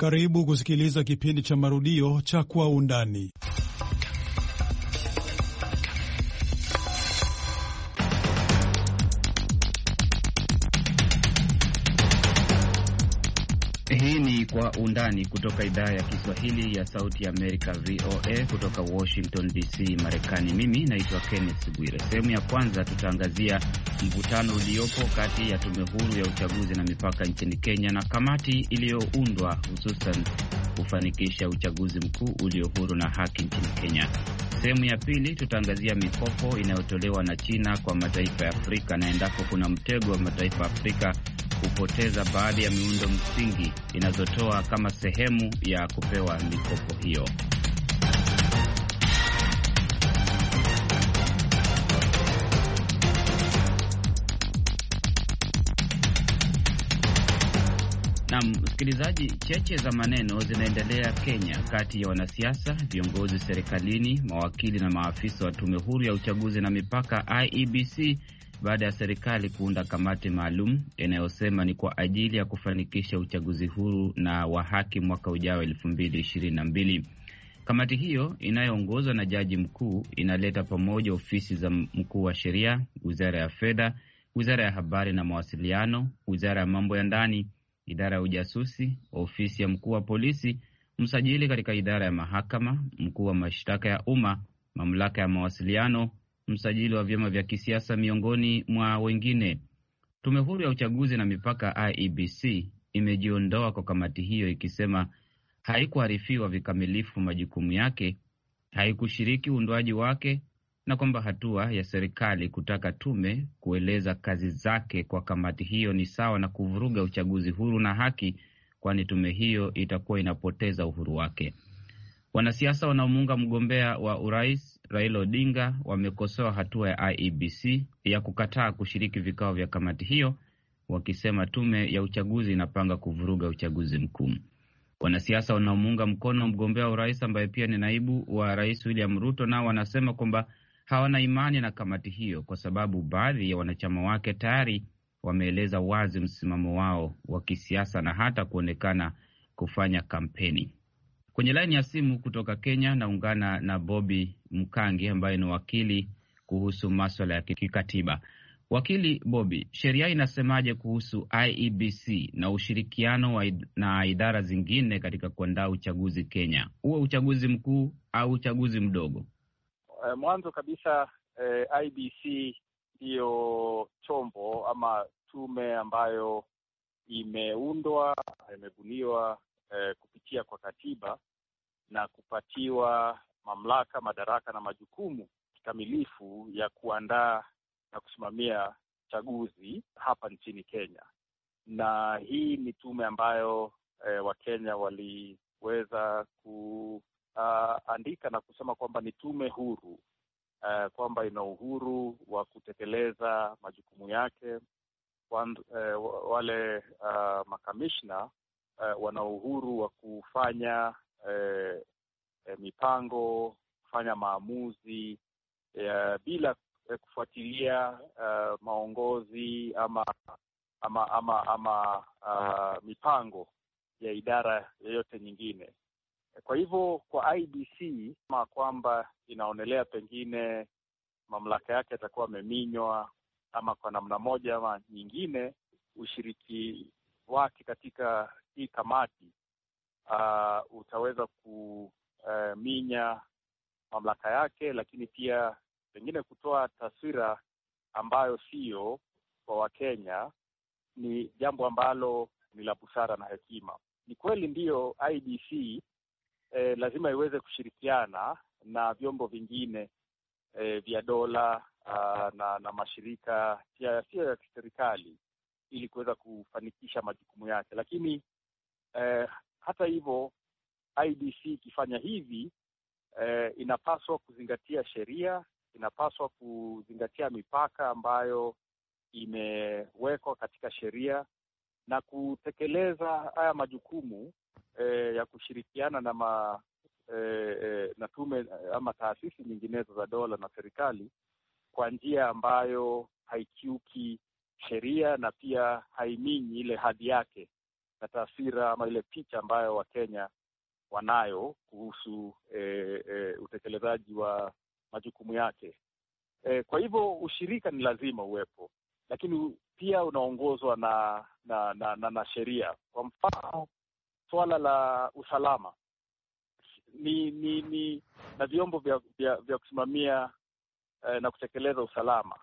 Karibu kusikiliza kipindi cha marudio cha Kwa Undani. Hii ni Kwa Undani kutoka idhaa ya Kiswahili ya Sauti ya Amerika, VOA, kutoka Washington DC, Marekani. Mimi naitwa Kenneth Bwire. Sehemu ya kwanza tutaangazia mvutano uliopo kati ya tume huru ya uchaguzi na mipaka nchini Kenya na kamati iliyoundwa hususan kufanikisha uchaguzi mkuu ulio huru na haki nchini Kenya. Sehemu ya pili tutaangazia mikopo inayotolewa na China kwa mataifa ya Afrika na endapo kuna mtego wa mataifa ya Afrika kupoteza baadhi ya miundo msingi inazotoa kama sehemu ya kupewa mikopo hiyo. Na msikilizaji, cheche za maneno zinaendelea Kenya kati ya wanasiasa, viongozi serikalini, mawakili na maafisa wa tume huru ya uchaguzi na mipaka IEBC baada ya serikali kuunda kamati maalum inayosema ni kwa ajili ya kufanikisha uchaguzi huru na wa haki mwaka ujao 2022. Kamati hiyo inayoongozwa na jaji mkuu inaleta pamoja ofisi za mkuu wa sheria, wizara ya fedha, wizara ya habari na mawasiliano, wizara ya mambo ya ndani, idara ya ujasusi, ofisi ya mkuu wa polisi, msajili katika idara ya mahakama, mkuu wa mashtaka ya umma, mamlaka ya mawasiliano, msajili wa vyama vya kisiasa miongoni mwa wengine. Tume huru ya uchaguzi na mipaka IEBC imejiondoa kwa kamati hiyo ikisema haikuarifiwa vikamilifu majukumu yake, haikushiriki uundwaji wake na kwamba hatua ya serikali kutaka tume kueleza kazi zake kwa kamati hiyo ni sawa na kuvuruga uchaguzi huru na haki, kwani tume hiyo itakuwa inapoteza uhuru wake. Wanasiasa wanaomuunga mgombea wa urais Raila Odinga wamekosoa hatua ya IEBC ya kukataa kushiriki vikao vya kamati hiyo, wakisema tume ya uchaguzi inapanga kuvuruga uchaguzi mkuu. Wanasiasa wanaomuunga mkono mgombea wa urais ambaye pia ni naibu wa Rais William Ruto nao wanasema kwamba hawana imani na kamati hiyo kwa sababu baadhi ya wanachama wake tayari wameeleza wazi msimamo wao wa kisiasa na hata kuonekana kufanya kampeni. Kwenye laini ya simu kutoka Kenya naungana na Bobby Mkangi ambaye ni wakili kuhusu masuala ya kikatiba. Wakili Bobby, sheria inasemaje kuhusu IEBC na ushirikiano na idara zingine katika kuandaa uchaguzi Kenya, uwe uchaguzi mkuu au uchaguzi mdogo? Mwanzo kabisa IEBC ndiyo chombo ama tume ambayo imeundwa, imebuniwa kupitia kwa katiba na kupatiwa mamlaka, madaraka na majukumu kikamilifu ya kuandaa na kusimamia chaguzi hapa nchini Kenya. Na hii ni tume ambayo Wakenya waliweza kuandika na kusema kwamba ni tume huru, kwamba ina uhuru wa kutekeleza majukumu yake. Wale makamishna wana uhuru wa kufanya mipango, kufanya maamuzi bila kufuatilia maongozi ama mipango ya idara yoyote nyingine. Kwa hivyo kwa IEBC kama kwamba inaonelea pengine mamlaka yake yatakuwa yameminywa ama kwa namna moja ama nyingine, ushiriki wake katika hii kamati utaweza kuminya mamlaka yake, lakini pia pengine kutoa taswira ambayo sio kwa Wakenya, ni jambo ambalo ni la busara na hekima. Ni kweli ndiyo IEBC lazima iweze kushirikiana na vyombo vingine vya dola na mashirika sio ya kiserikali ili kuweza kufanikisha majukumu yake, lakini hata hivyo IEBC ikifanya hivi inapaswa kuzingatia sheria, inapaswa kuzingatia mipaka ambayo imewekwa katika sheria na kutekeleza haya majukumu ya kushirikiana na tume ama taasisi nyinginezo za dola na serikali kwa njia ambayo haikiuki sheria na pia haiminyi ile hadhi yake na taswira ama ile picha ambayo Wakenya wanayo kuhusu utekelezaji wa majukumu yake. Kwa hivyo ushirika ni lazima uwepo, lakini pia unaongozwa na sheria. Kwa mfano, swala la usalama ni na vyombo vya kusimamia na kutekeleza usalama.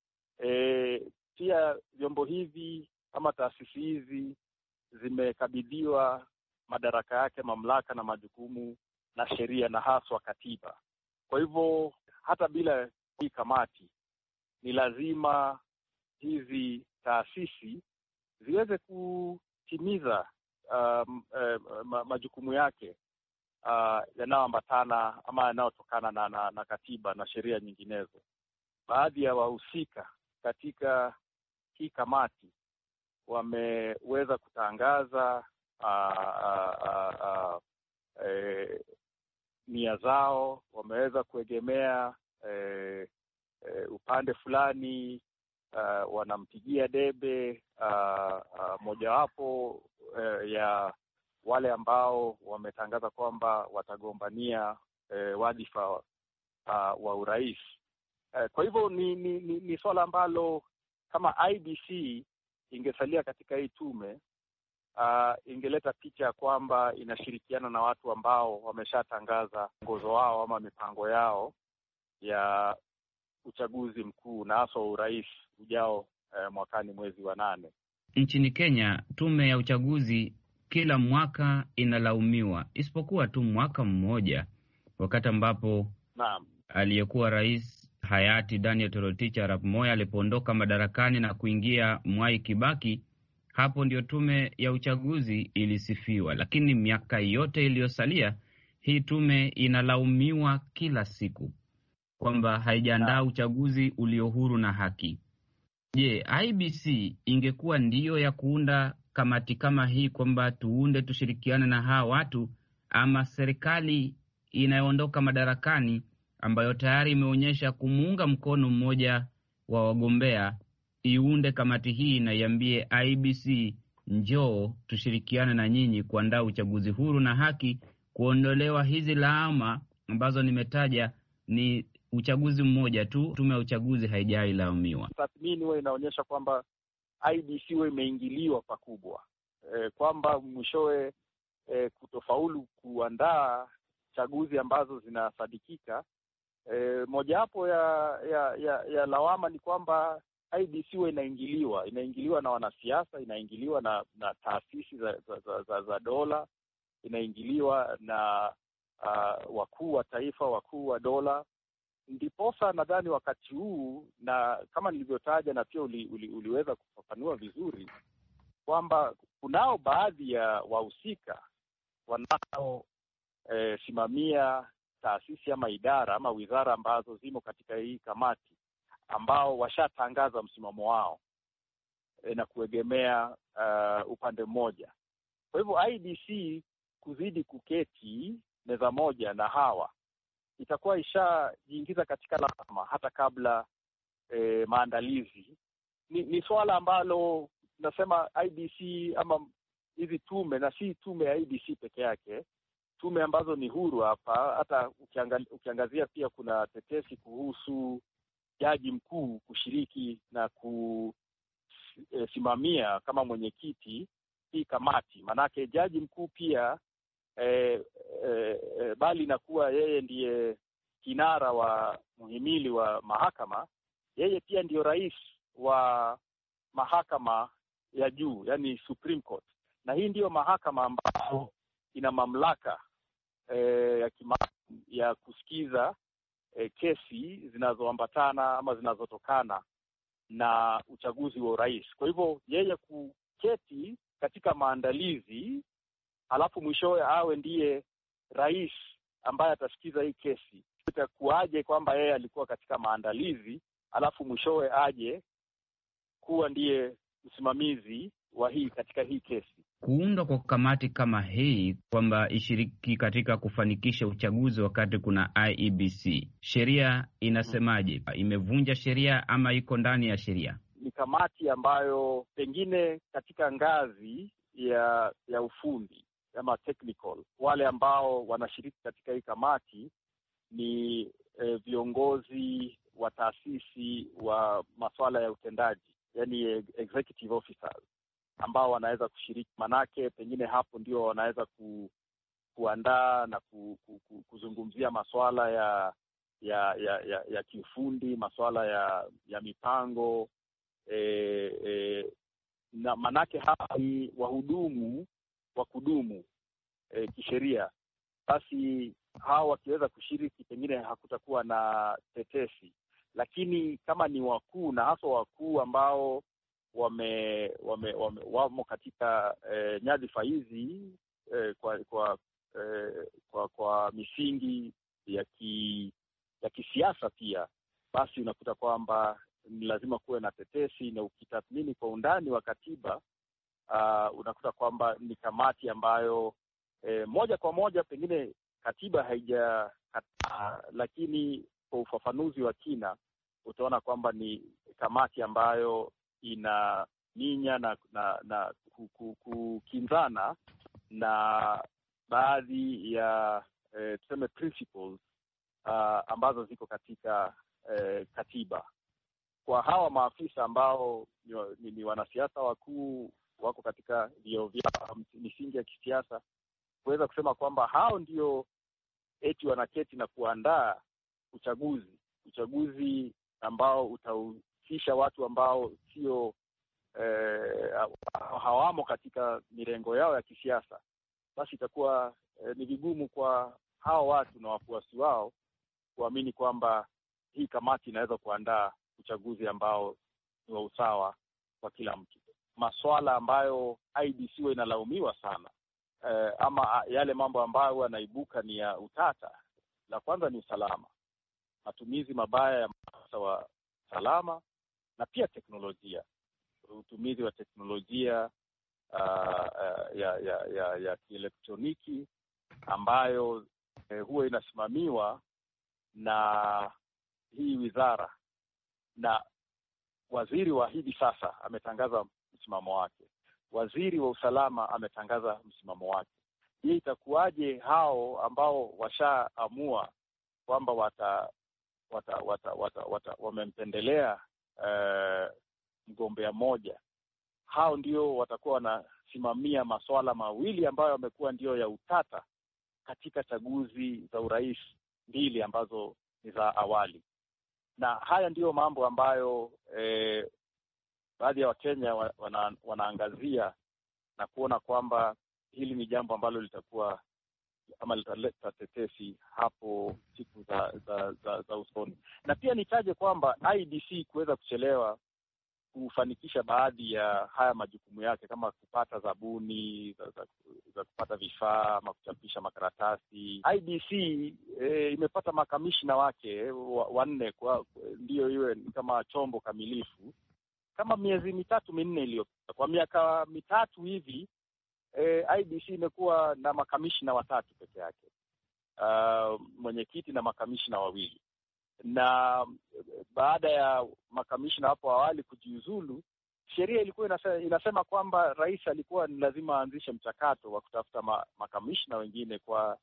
Pia vyombo hivi ama taasisi hizi zimekabidhiwa madaraka yake, mamlaka na majukumu na sheria na haswa katiba. Kwa hivyo hata bila hii kamati ni lazima hizi taasisi ziweze kutimiza majukumu yake yanayoambatana ama yanayotokana na katiba na sheria nyinginezo. Baadhi ya wahusika katika hii kamati wameweza kutangaza nia zao, wameweza kuegemea upande fulani, wanampigia debe mojawapo ya wale ambao wametangaza kwamba watagombania wadhifa wa urais. Kwa hivyo ni swala ambalo kama IEBC ingesalia katika hii tume, ingeleta picha ya kwamba inashirikiana na watu ambao wameshatangaza mwongozo wao ama mipango yao ya uchaguzi mkuu na hasa urais ujao mwakani mwezi wa 8. Nchini Kenya, tume ya uchaguzi kila mwaka inalaumiwa, isipokuwa tu mwaka mmoja, wakati ambapo aliyekuwa rais hayati Daniel Toroitich arap Moi alipoondoka madarakani na kuingia Mwai Kibaki. Hapo ndio tume ya uchaguzi ilisifiwa, lakini miaka yote iliyosalia hii tume inalaumiwa kila siku kwamba haijaandaa uchaguzi ulio huru na haki. Je, IEBC ingekuwa ndiyo ya kuunda kamati kama hii kwamba tuunde tushirikiane na hawa watu, ama serikali inayoondoka madarakani ambayo tayari imeonyesha kumuunga mkono mmoja wa wagombea iunde kamati hii na iambie IEBC, njoo tushirikiane na nyinyi kuandaa uchaguzi huru na haki, kuondolewa hizi laama ambazo nimetaja? Ni uchaguzi mmoja tu, tume ya uchaguzi haijai laumiwa. Tathmini huwa inaonyesha kwamba IEBC huwa imeingiliwa pakubwa, kwamba mwishowe kutofaulu kuandaa chaguzi ambazo zinasadikika. Mojawapo ya lawama ni kwamba IEBC huwa inaingiliwa na wanasiasa, inaingiliwa na taasisi za dola, inaingiliwa na wakuu wa taifa, wakuu wa dola. Ndiposa nadhani wakati huu, na kama nilivyotaja na pia uliweza kufafanua vizuri, kwamba kunao baadhi ya wahusika wanaosimamia taasisi ama idara ama wizara ambazo zimo katika hii kamati, ambao washatangaza msimamo wao na kuegemea upande mmoja. Kwa hivyo IEBC kuzidi kuketi meza moja na hawa itakuwa ishajiingiza katika lawama hata kabla maandalizi. Ni swala ambalo nasema IEBC ama hizi tume, na si tume ya IEBC peke yake, tume ambazo ni huru hapa. Hata ukiangazia pia kuna tetesi kuhusu jaji mkuu kushiriki na kusimamia kama mwenyekiti hii kamati. Manake jaji mkuu pia bali na kuwa yeye ndiye kinara wa muhimili wa mahakama, yeye pia ndiyo rais wa mahakama ya juu, yani Supreme Court, na hii ndiyo mahakama ambayo ina mamlaka ya kusikiza kesi zinazoambatana ama zinazotokana na uchaguzi wa urais. Kwa hivyo yeye kuketi katika maandalizi, halafu mwishowe awe ndiye rais ambaye atasikiza hii kesi, itakuwaje kwamba yeye alikuwa katika maandalizi halafu mwishowe aje kuwa ndiye msimamizi wa katika hii kesi? Kuundwa kwa kamati kama hii kwamba ishiriki katika kufanikisha uchaguzi wakati kuna IEBC, sheria inasemaje? Imevunja sheria ama iko ndani ya sheria? Ni kamati ambayo pengine katika ngazi ya ufundi ama technical. Wale ambao wanashiriki katika hii kamati ni viongozi wa taasisi wa masuala ya utendaji, yani executive officers, ambao wanaweza kushiriki. Manake pengine hapo ndio wanaweza kuandaa na kuzungumzia masuala ya kiufundi, masuala ya mipango, na manake hapa ni wahudumu wa kudumu kisheria. Basi hao wakiweza kushiriki, pengine hakutakuwa na tetesi. Lakini kama ni wakuu, na hasa wakuu ambao wamo katika nyadhifa hizi kwa misingi ya kisiasa pia, basi unakuta kwamba ni lazima kuwe na tetesi. Na ukitathmini kwa undani wa katiba, unakuta kwamba ni kamati ambayo moja kwa moja pengine katiba haijakataa, lakini kwa ufafanuzi wa kina utaona kwamba ni kamati ambayo inaminya na kukinzana na baadhi ya tuseme principles ambazo ziko katika katiba. Kwa hawa maafisa ambao ni wanasiasa wakuu, wako katika vyeo vya misingi ya kisiasa, kuweza kusema kwamba hao ndio eti wanaketi na kuandaa uchaguzi ambao utahusisha watu ambao sio hawamo katika mirengo yao ya kisiasa, basi itakuwa ni vigumu kwa hao watu na wafuasi wao kuamini kwamba hii kamati inaweza kuandaa uchaguzi ambao ni wa usawa kwa kila mtu. Masuala ambayo IEBC inalaumiwa sana, ama yale mambo ambayo yanaibuka ni ya utata. La kwanza ni usalama, matumizi mabaya ya maafisa wa usalama, na pia teknolojia, utumizi wa teknolojia ya kielektroniki ambayo huwa inasimamiwa na hii wizara, na waziri wa hivi sasa ametangaza msimamo wake, waziri wa usalama ametangaza msimamo wake. Je, itakuwaje hao ambao washaamua kwamba wamempendelea mgombea moja, hao ndio watakuwa wanasimamia masuala mawili ambayo yamekuwa ndio ya utata katika chaguzi za urais mbili ambazo ni za awali? Na haya ndiyo mambo ambayo baadhi ya Wakenya wanaangazia na kuona kwamba hili ni jambo ambalo litakuwa ama litaleta tetesi hapo siku za usoni. Na pia nitaje kwamba IEBC kuweza kuchelewa kufanikisha baadhi ya haya majukumu yake, kama kupata zabuni za kupata vifaa ama kuchapisha makaratasi. IEBC imepata makamishna wake wanne, ndio iwe kama chombo kamilifu, kama miezi 3-4 iliyopita. Kwa miaka 3 hivi IEBC imekuwa na makamishna 3 peke yake, mwenyekiti na makamishna 2. Na baada ya makamishna hapo awali kujiuzulu, sheria ilikuwa inasema kwamba rais alikuwa ni lazima aanzishe mchakato wa kutafuta makamishna wengine kwa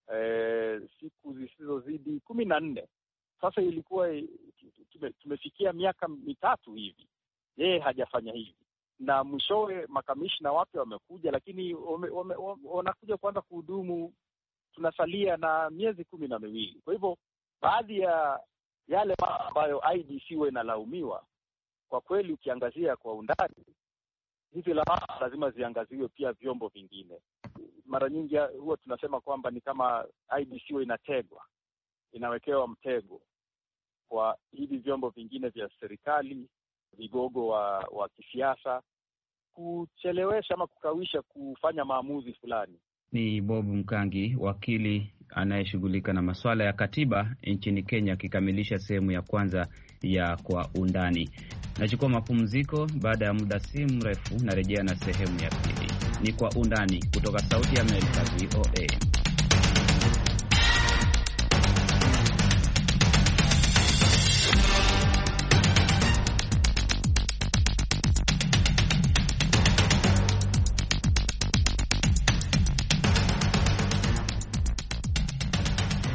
siku zisizozidi 14. Sasa ilikuwa tumefikia miaka 3 hivi, yeye hajafanya hivi, na mwishowe makamishna wapya wamekuja, lakini wanakuja kuanza kuhudumu, tunasalia na miezi 12. Kwa hivyo baadhi ya yale ambayo IEBC inalaumiwa, kwa kweli ukiangazia kwa undani, hizi lazima ziangaziwe pia vyombo vingine. Mara nyingi huwa tunasema kwamba ni kama IEBC inategwa, inawekewa mtego kwa hivi vyombo vingine vya serikali, vigogo wa kisiasa, kuchelewesha ama kukawisha kufanya maamuzi fulani. Ni Bob Mkangi, wakili anayeshughulika na masuala ya katiba nchini Kenya, akikamilisha sehemu ya kwanza ya Kwa Undani. Nachukua mapumziko, baada ya muda si mrefu narejea na sehemu ya pili. Ni Kwa Undani kutoka Sauti ya Amerika, VOA.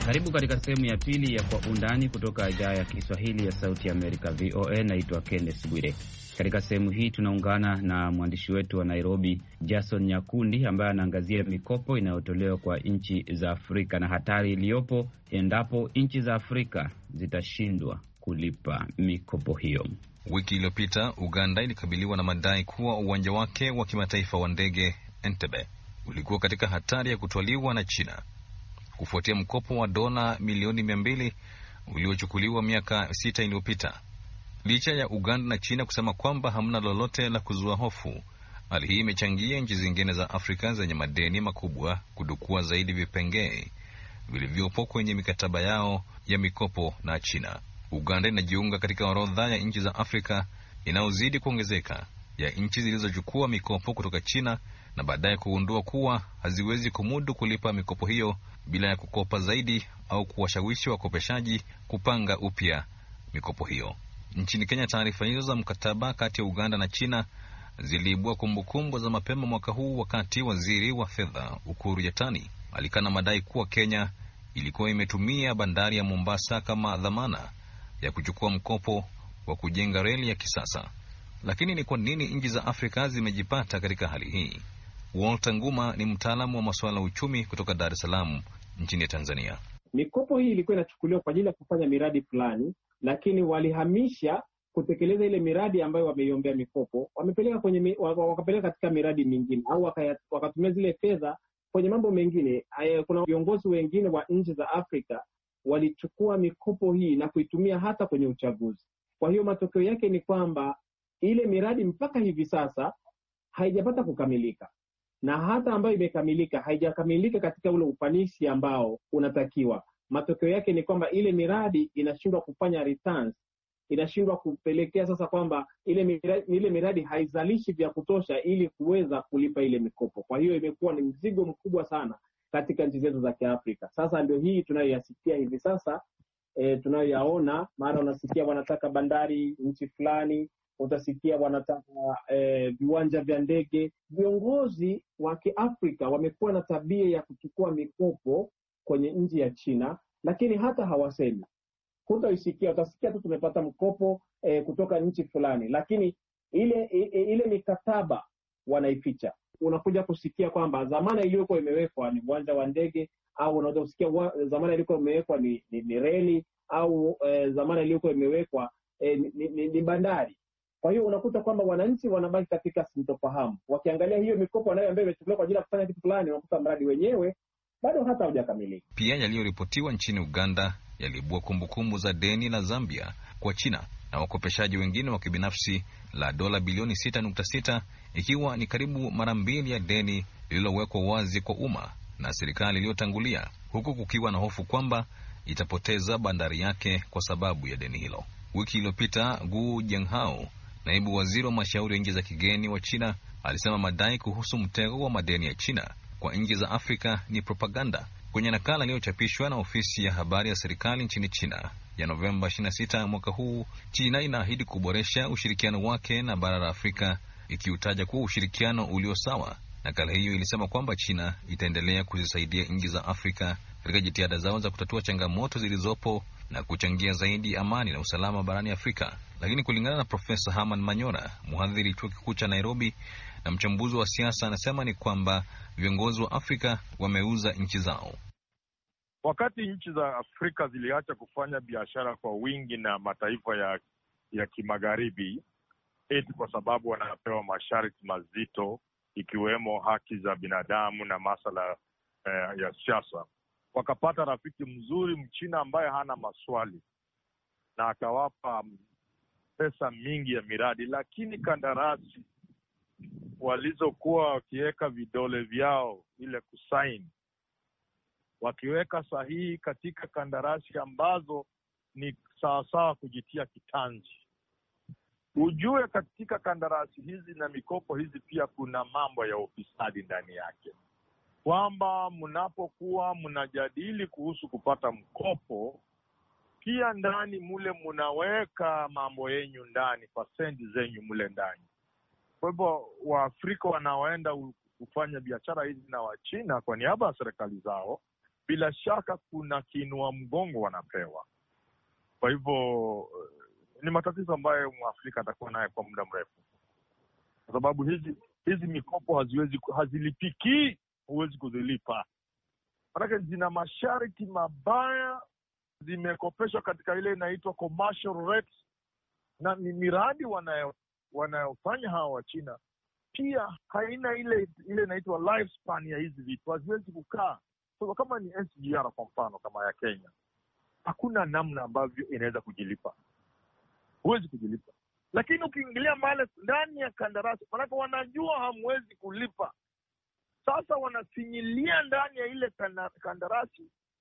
Karibu katika sehemu ya pili ya Kwa Undani kutoka idhaa ya Kiswahili ya Sauti ya Amerika, VOA. Naitwa Kenneth Bwire. Katika sehemu hii tunaungana na mwandishi wetu wa Nairobi, Jason Nyakundi, ambaye anaangazia mikopo inayotolewa kwa nchi za Afrika na hatari iliyopo endapo nchi za Afrika zitashindwa kulipa mikopo hiyo. Wiki iliyopita Uganda ilikabiliwa na madai kuwa uwanja wake wa kimataifa wa ndege Entebbe ulikuwa katika hatari ya kutwaliwa na China kufuatia mkopo wa dola milioni 200 uliochukuliwa miaka 6 iliyopita. Licha ya Uganda na China kusema kwamba hamna lolote la kuzua hofu, hali hii imechangia nchi zingine za Afrika zenye madeni makubwa kudukua zaidi vipengee vilivyopo kwenye mikataba yao ya mikopo na China. Uganda inajiunga katika orodha ya nchi za Afrika inayozidi kuongezeka ya nchi zilizochukua mikopo kutoka China na baadaye kugundua kuwa haziwezi kumudu kulipa mikopo hiyo bila ya kukopa zaidi au kuwashawishi wakopeshaji kupanga upya mikopo hiyo. Nchini Kenya, taarifa hizo za mkataba kati ya Uganda na China ziliibua kumbukumbu za mapema mwaka huu, wakati waziri wa fedha Ukur Yatani alikana madai kuwa Kenya ilikuwa imetumia bandari ya Mombasa kama dhamana ya kuchukua mkopo wa kujenga reli ya kisasa. Lakini ni kwa nini nchi za Afrika zimejipata katika hali hii? Walter Nguma ni mtaalamu wa masuala ya uchumi kutoka Dar es Salaam nchini Tanzania. Mikopo hii ilikuwa inachukuliwa kwa ajili ya kufanya miradi fulani, lakini walihamisha kutekeleza ile miradi ambayo wameiombea mikopo, wakapeleka katika miradi mingine, au wakatumia zile fedha kwenye mambo mengine. Kuna viongozi wengine wa nchi za Afrika walichukua mikopo hii na kuitumia hata kwenye uchaguzi. Kwa hiyo matokeo yake ni kwamba ile miradi mpaka hivi sasa haijapata kukamilika, na hata ambayo imekamilika haijakamilika katika ule ufanisi ambao unatakiwa. Matokeo yake ni kwamba ile miradi inashindwa kufanya returns, inashindwa kupelekea sasa kwamba ile miradi haizalishi vya kutosha ili kuweza kulipa ile mikopo. Kwa hiyo imekuwa ni mzigo mkubwa sana katika nchi zetu za Kiafrika. Sasa ndio hii tunayoyasikia hivi sasa, tunayoyaona. Mara unasikia wanataka bandari nchi fulani, utasikia wanataka viwanja vya ndege. Viongozi wa Kiafrika wamekuwa na tabia ya kuchukua mikopo kwenye nchi ya China, lakini hata hawasemi. Utasikia tu tumepata mkopo kutoka nchi fulani, lakini ile mikataba wanaificha. Unakuja kusikia kwamba zamana iliyokuwa imewekwa ni uwanja wa ndege, au unaweza kusikia zamana iliyokuwa imewekwa ni reli, au zamana iliyokuwa imewekwa ni bandari. Kwa hiyo unakuta kwamba wananchi wanabaki katika sintofahamu. Wakiangalia hiyo mikopo ambayo imechukuliwa kwa ajili ya kufanya kitu fulani, unakuta mradi wenyewe bado hata haujakamilika. Pia yaliyoripotiwa nchini Uganda yaliibua kumbukumbu za deni la Zambia kwa China na wakopeshaji wengine wa kibinafsi la dola bilioni 6.6, ikiwa ni karibu mara 2 ya deni lililowekwa wazi kwa umma na serikali iliyotangulia, huku kukiwa na hofu kwamba itapoteza bandari yake kwa sababu ya deni hilo. Wiki iliyopita Gu Jianghao, naibu waziri wa mashauri ya nchi za kigeni wa China, alisema madai kuhusu mtego wa madeni ya China kwa nchi za Afrika ni propaganda. Kwenye nakala iliyochapishwa na ofisi ya habari ya serikali nchini China ya Novemba 26 mwaka huu, China inaahidi kuboresha ushirikiano wake na bara la Afrika, ikiutaja kuwa ushirikiano ulio sawa. Nakala hiyo ilisema kwamba China itaendelea kuzisaidia nchi za Afrika katika jitihada zao za kutatua changamoto zilizopo na kuchangia zaidi amani na usalama barani Afrika. Lakini kulingana na Profesa Herman Manyora, mhadhiri chuo kikuu cha Nairobi na mchambuzi wa siasa, anasema ni kwamba viongozi wa Afrika wameuza nchi zao. Wakati nchi za Afrika ziliacha kufanya biashara kwa wingi na mataifa ya kimagharibi, eti kwa sababu wanapewa masharti mazito, ikiwemo haki za binadamu na masuala ya siasa, wakapata rafiki mzuri Mchina ambaye hana maswali, na akawapa pesa mingi ya miradi, lakini kandarasi walizokuwa wakiweka vidole vyao ile kusaini, wakiweka sahihi katika kandarasi ambazo ni sawasawa kujitia kitanzi. Ujue katika kandarasi hizi na mikopo hizi pia kuna mambo ya ufisadi ndani yake, kwamba mnapokuwa mnajadili kuhusu kupata mkopo, pia ndani mule mnaweka mambo yenyu ndani, pasenti zenyu mule ndani. Kwa hivyo Waafrika wanaoenda kufanya biashara hizi na Wachina kwa niaba ya serikali zao, bila shaka kuna kiinua mgongo wanapewa. Kwa hivyo ni matatizo ambayo Mwafrika atakuwa naye kwa muda mrefu, kwa sababu hizi mikopo hazilipiki, huwezi kuzilipa. Maana zina masharti mabaya, zimekopeshwa katika ile inaitwa commercial rates, na miradi wanayofanya hawa wa China pia haina ile inaitwa lifespan ya hizi vitu, haziwezi kukaa. So kama ni SGR kwa mfano kama ya Kenya, hakuna namna ambavyo inaweza kujilipa, huwezi kujilipa. Lakini ukiingilia mali ndani ya kandarasi, maana wanajua hamwezi kulipa, sasa wanafinyilia ndani ya ile kandarasi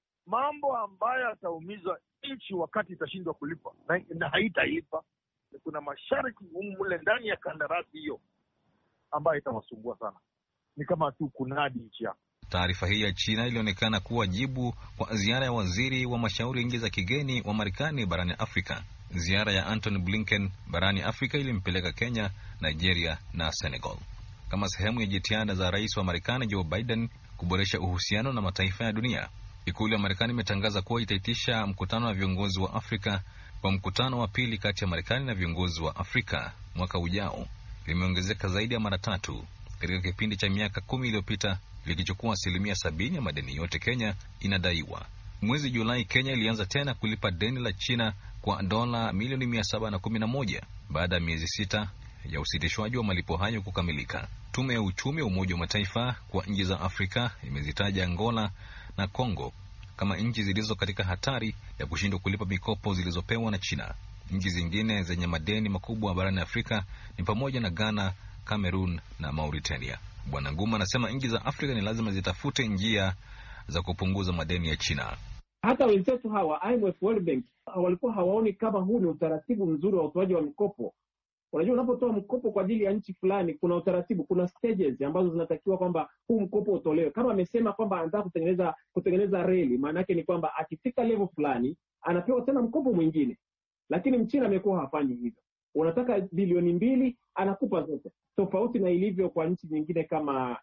mambo ambayo yataumiza nchi wakati itashindwa kulipa na haitalipa. Kuna masharti mule ndani ya kandarasi hiyo ambayo itawasumbua sana. Ni kama tu kunadi nchi yako. Taarifa hii ya China ilionekana kuwa jibu kwa ziara ya waziri wa mashauri ya nchi za kigeni wa Marekani barani Afrika. Ziara ya Antony Blinken barani Afrika ilimpeleka Kenya, Nigeria na Senegal kama sehemu ya jitihada za rais wa Marekani Joe Biden kuboresha uhusiano na mataifa ya dunia. Ikulu ya Marekani imetangaza kuwa itaitisha mkutano wa viongozi wa Afrika kwa mkutano wa pili kati ya Marekani na viongozi wa Afrika mwaka ujao. Limeongezeka zaidi ya mara 3 katika kipindi cha miaka 10 iliyopita, likichukua 70% ya madeni yote Kenya inadaiwa. Mwezi Julai, Kenya ilianza tena kulipa deni la China kwa dola milioni 711 baada ya miezi 6 ya usitishwaji wa malipo hayo kukamilika. Tume ya uchumi wa Umoja wa Mataifa kwa nchi za Afrika imezitaja Angola na Kongo kama nchi zilizo katika hatari ya kushindwa kulipa mikopo zilizopewa na China. Nchi zingine zenye madeni makubwa barani Afrika ni pamoja na Ghana, Cameroon na Mauritania. Bwana Nguma anasema nchi za Afrika ni lazima zitafute njia za kupunguza madeni ya China. Hata wenzetu hawa IMF, World Bank walikuwa hawaoni kama huu ni utaratibu mzuri wa utoaji wa mikopo. Unajua, unapotoa mkopo kwa ajili ya nchi fulani, kuna utaratibu, kuna stages ambazo zinatakiwa kwamba huu mkopo utolewe. Kama amesema kwamba anataka kutengeneza reli, maana yake ni kwamba akifika level fulani anapewa tena mkopo mwingine. Lakini Mchina amekuwa hafanyi hivyo. Unataka bilioni 2, anakupa zote. Tofauti na ilivyo kwa nchi nyingine kama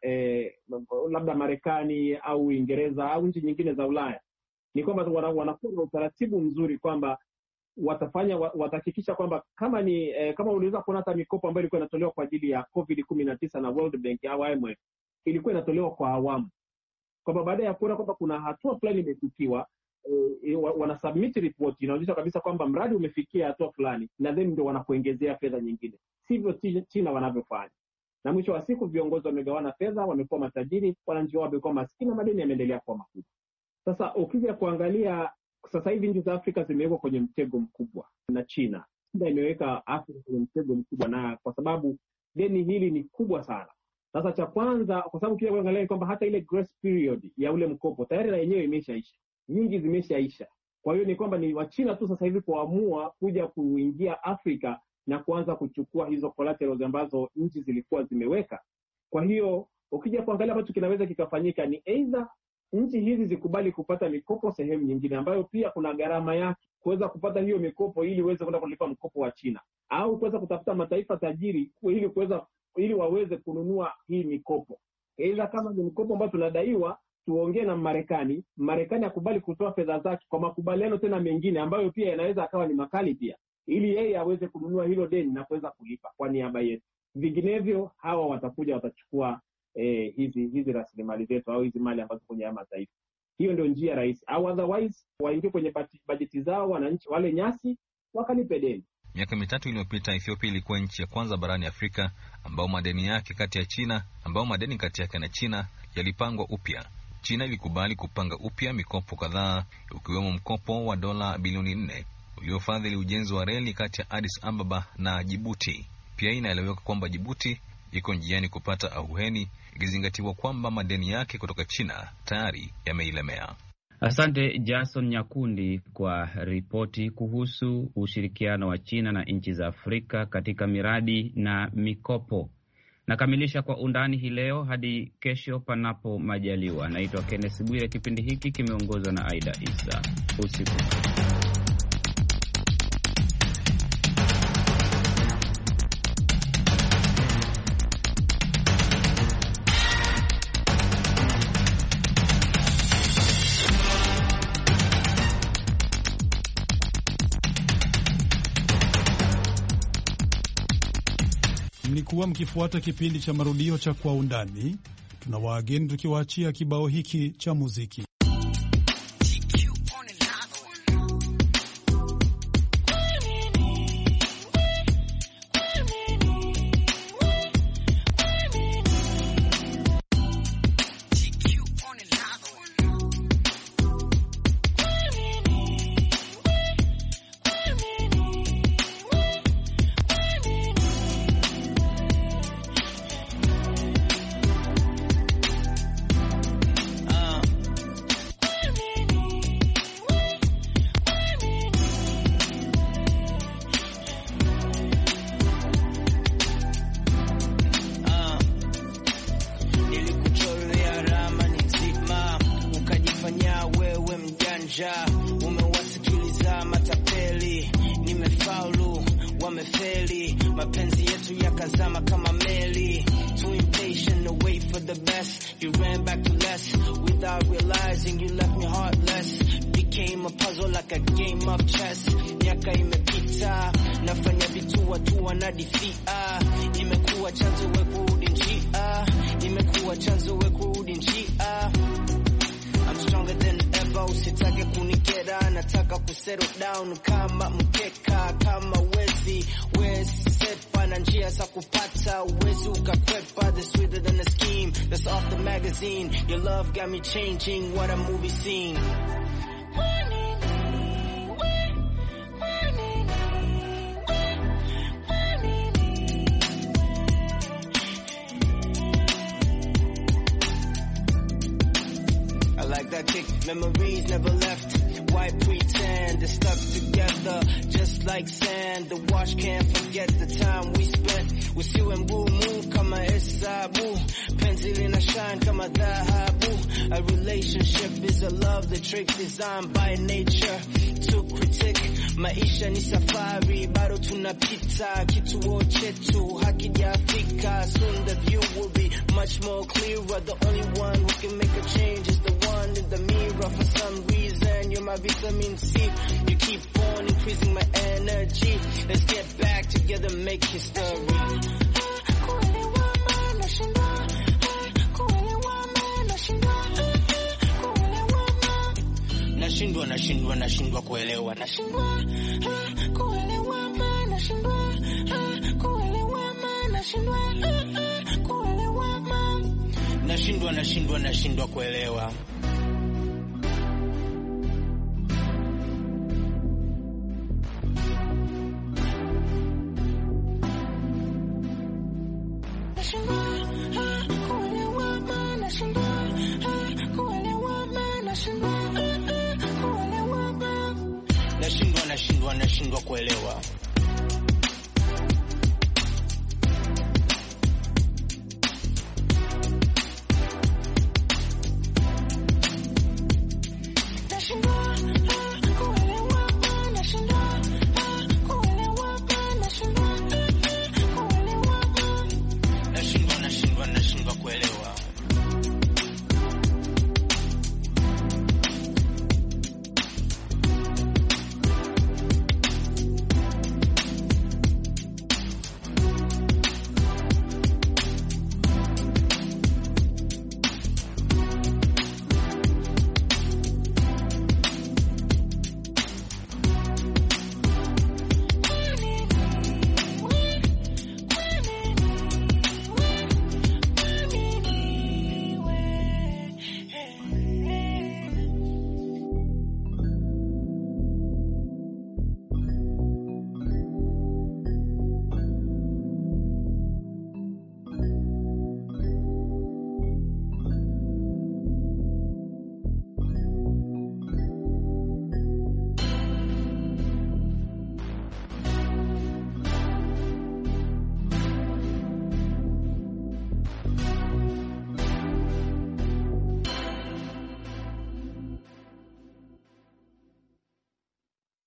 labda Marekani au Uingereza au nchi nyingine za Ulaya. Ni kwamba wanakuwa na utaratibu mzuri kwamba watahakikisha kwamba kama uliweza kuona hata mikopo ambayo ilikuwa inatolewa kwa ajili ya COVID-19 na World Bank au IMF ilikuwa inatolewa kwa awamu. Kwamba baada ya kuona kwamba kuna hatua fulani imefikiwa, wana submit report inaonyesha kabisa kwamba mradi umefikia hatua fulani, na then ndio wanakuongezea fedha nyingine. Sivyo China wanavyofanya. Na mwisho wa siku viongozi wamegawana fedha, wamekuwa matajiri, wananchi wao wamekuwa maskini na madeni yameendelea kuwa makubwa. Sasa ukija kuangalia sasa hivi nchi za Afrika zimewekwa kwenye mtego mkubwa na China. China imeweka Afrika kwenye mtego mkubwa, na kwa sababu deni hili ni kubwa sana. Sasa cha kwanza, kwa sababu pia kuangalia kwamba hata ile grace period ya ule mkopo tayari na yenyewe imeshaisha. Nyingi zimeshaisha. Kwa hiyo ni kwamba ni wa China tu sasa hivi kuamua kuja kuingia Afrika na kuanza kuchukua hizo collaterals ambazo nchi zilikuwa zimeweka. Kwa hiyo ukija kuangalia ambacho kinaweza kikafanyika ni either nchi hizi zikubali kupata mikopo sehemu nyingine ambayo pia kuna gharama yake kuweza kupata hiyo mikopo ili uweze kwenda kulipa mkopo wa China, au kuweza kutafuta mataifa tajiri ili waweze kununua hii mikopo. Aidha kama ni mkopo ambao tunadaiwa, tuongee na Marekani akubali kutoa fedha zake kwa makubaliano tena mengine ambayo pia yanaweza akawa ni makali pia, ili yeye aweze kununua hilo deni na kuweza kulipa kwa niaba yetu. Vinginevyo hawa watachukua hizi rasilimali zetu au hizi mali ambazo kwenye haya mataifa. Hiyo ndio njia rahisi, au otherwise waingie kwenye bajeti zao wananchi wale nyasi wakalipe deni. Miaka 3 iliyopita Ethiopia ilikuwa nchi ya kwanza barani Afrika ambao madeni kati yake na China yalipangwa upya. China ilikubali kupanga upya mikopo kadhaa, ukiwemo mkopo wa dola bilioni 4 uliofadhili ujenzi wa reli kati ya Addis Ababa na Djibouti. Pia inaeleweka kwamba Djibouti iko njiani kupata ahueni, ikizingatiwa kwamba madeni yake kutoka China tayari yameilemea. Asante Jason Nyakundi kwa ripoti kuhusu ushirikiano wa China na nchi za Afrika katika miradi na mikopo. Nakamilisha kwa undani hii leo, hadi kesho panapo majaliwa. Naitwa Kenneth Bwire. Kipindi hiki kimeongozwa na Aida Isa. Usiku Mlikuwa mkifuata kipindi cha marudio cha Kwa Undani. Tunawaageni tukiwaachia kibao hiki cha muziki. Umewasikiliza matapeli, nimefaulu, wamefeli, mapenzi yetu yakazama kama meli. Too impatient to wait for the best, you ran back to less, without realizing you left me heartless. Became a puzzle like a game of chess. Miaka imepita, nafanya vitu watu wanadifia. Imekuwa chanzo we kurudi njia, imekuwa chanzo we kurudi njia. I'm stronger than ever, usitake kunikera, nataka kusettle down kama mkeka, kama wezi sepa na njia za kupata, uwezi ukakwepa, the sweeter than a scheme, that's off the magazine, your love got me changing what a movie scene. Memories never left, why pretend? They're stuck together just like sand. The wash can't forget the time we spent. Usiwe mgumu kama hesabu, penzi lina shine kama dhahabu. A relationship is a love, the trick designed by nature to critique. Maisha ni safari, bado tunapita, kituo chetu hakijafika. Soon the view will be much more clearer. The only one who can make a change is the one in the mirror. For some reason, you're my vitamin C. You keep on increasing my energy. Let's get back together, make history. Nashindwa kuelewa. Nashindwa kuelewa. Nashindwa kuelewa.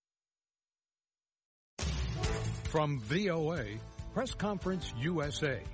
From VOA, Press Conference USA.